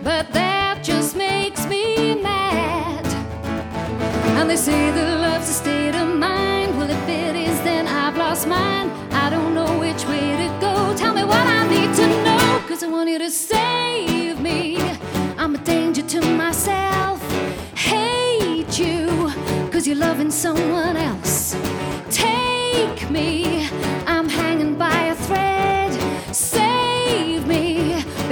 but that just makes me mad. And they say that love's a state of mind. Well, if it is, then I've lost mine. I don't know which way to go. Tell me what I need to know, 'cause I want you to save me. I'm a danger to myself. Hate you, 'cause you're loving someone else. Take me